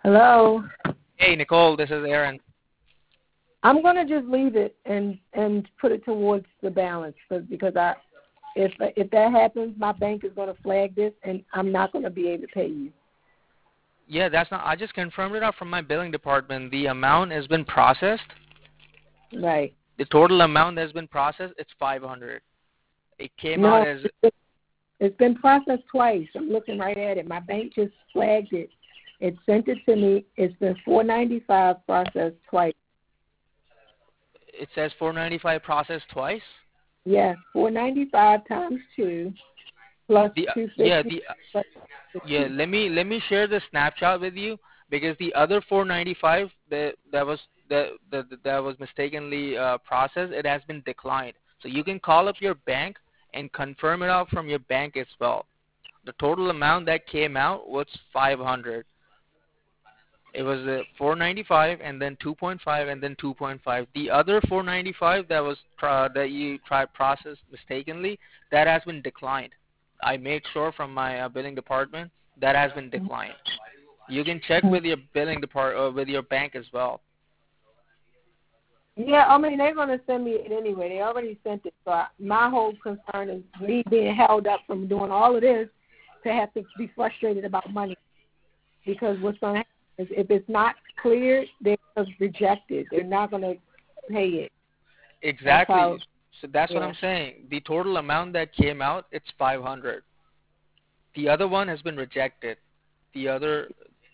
Hello. Hey, Nicole, this is Aaron. I'm gonna just leave it and put it towards the balance because if that happens, my bank is gonna flag this and I'm not gonna be able to pay you. Yeah, that's not. I just confirmed it out from my billing department. The amount has been processed. Right. The total amount that's been processed, it's 500. It came out No, as it's been processed twice. I'm looking right at it. My bank just flagged it. It sent it to me. It's been $495 processed twice. it says 495 processed twice. Yes, $495 times 2 plus The 250. Plus yeah. 50. Let me share the snapshot with you because the other 495 that was mistakenly processed, it has been declined. So you can call up your bank and confirm it out from your bank as well. The total amount that came out was 500. It was 495 and then 2.5 and then 2.5. The other 495 that you tried processed mistakenly, that has been declined. I made sure from my billing department that has been declined. You can check with your billing with your bank as well. Yeah, I mean they're gonna send me it anyway. They already sent it. So my whole concern is me being held up from doing all of this to have to be frustrated about money because what's gonna happen is if it's not cleared, they're gonna reject it. They're not gonna pay it. That's how. Exactly. So that's what Yeah. I'm saying. The total amount that came out, it's 500. The other one has been rejected. The other,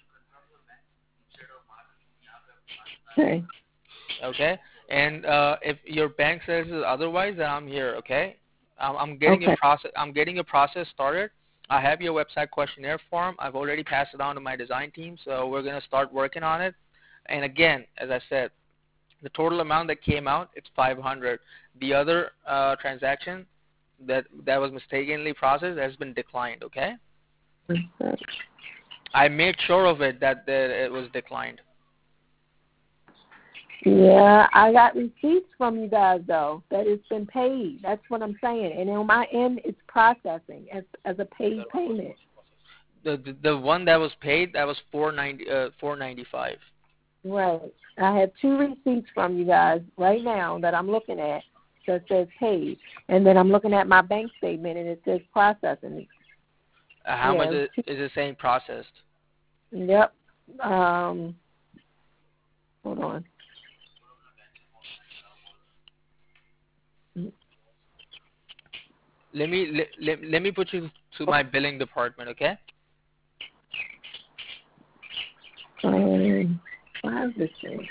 Okay. okay? And if your bank says otherwise, then I'm here, okay? I'm getting your Okay. process. I'm getting your process started. I have your website questionnaire form. I've already passed it on to my design team, so we're gonna start working on it. And again, as I said, the total amount that came out, it's 500. The other transaction that was mistakenly processed has been declined, okay? I made sure of it that it was declined. Yeah, I got receipts from you guys though that it's been paid. That's what I'm saying. And on my end, it's processing as a paid payment. The one that was paid, that was 495. Right. I have 2 receipts from you guys right now that I'm looking at that says paid, and then I'm looking at my bank statement and it says processing. How much Yeah. is it saying processed? Yep. Hold on. Let me put you to my billing department, okay? Why is this thing?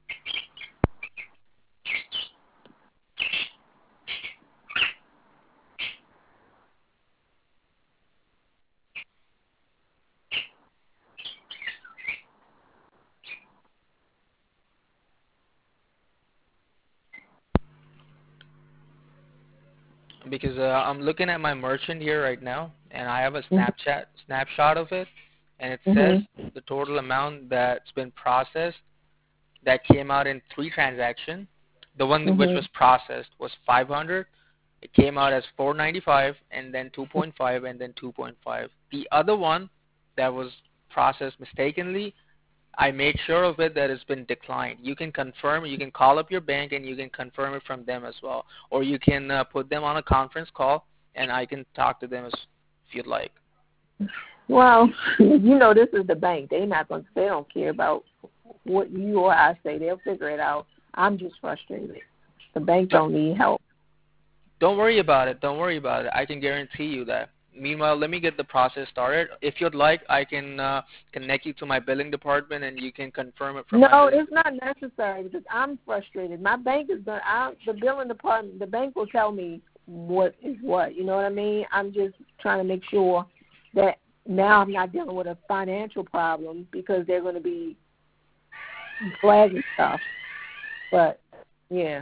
Because I'm looking at my merchant here right now, and I have a Mhm. snapshot of it, and it says Mhm. the total amount that's been processed that came out in 3 transactions. The one which Mhm. was processed was 500. It came out as 495, and then 2.5, and then 2.5. The other one that was processed mistakenly, I made sure of it that it's been declined. You can confirm. You can call up your bank and you can confirm it from them as well, or you can put them on a conference call and I can talk to them if you'd like. Well, you know this is the bank. They don't care about what you or I say. They'll figure it out. I'm just frustrated. The bank But don't need help. don't worry about it. Don't worry about it. I can guarantee you that. Meanwhile, let me get the process started. If you'd like, I can connect you to my billing department and you can confirm it from my No, billing. it's not necessary because I'm frustrated. My bank is going. The billing department, the bank will tell me what is what. You know what I mean? I'm just trying to make sure that now I'm not dealing with a financial problem because they're going to be flagging stuff. But yeah.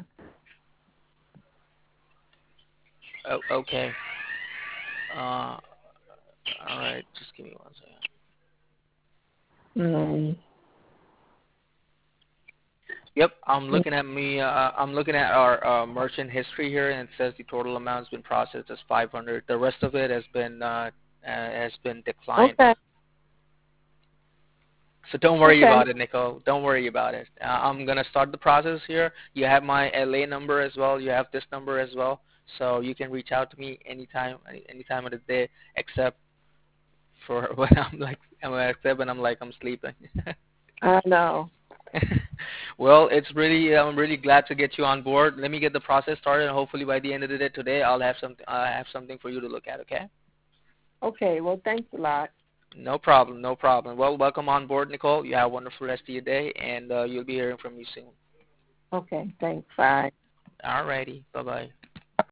Oh, okay. All right. Just give me one second. Mm. Yep, I'm looking at our merchant history here, and it says the total amount has been processed as 500. The rest of it has been declined. Okay. So don't worry Okay. about it, Nicole. Don't worry about it. I'm gonna start the process here. You have my LA number as well. You have this number as well, so you can reach out to me anytime, any time of the day, except for when I'm like I'm sleeping. I know. Well, I'm really glad to get you on board. Let me get the process started, and hopefully by the end of the day today, I have something for you to look at. Okay? Okay. Well, thanks a lot. No problem, no problem. Well, welcome on board, Nicole. You have a wonderful rest of your day, and you'll be hearing from me soon. Okay. Thanks. Bye. Alrighty, bye bye.